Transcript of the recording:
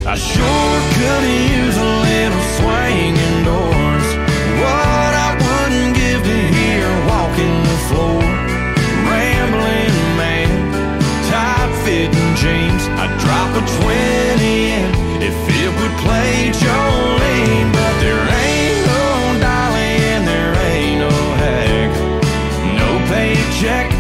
I sure could use a little swing indoors. What I wouldn't give to hear walking the floor. Rambling man, tight-fitting jeans. I'd drop a 20 in if it would play Jolene. But there ain't no dolly and there ain't no hag, no paycheck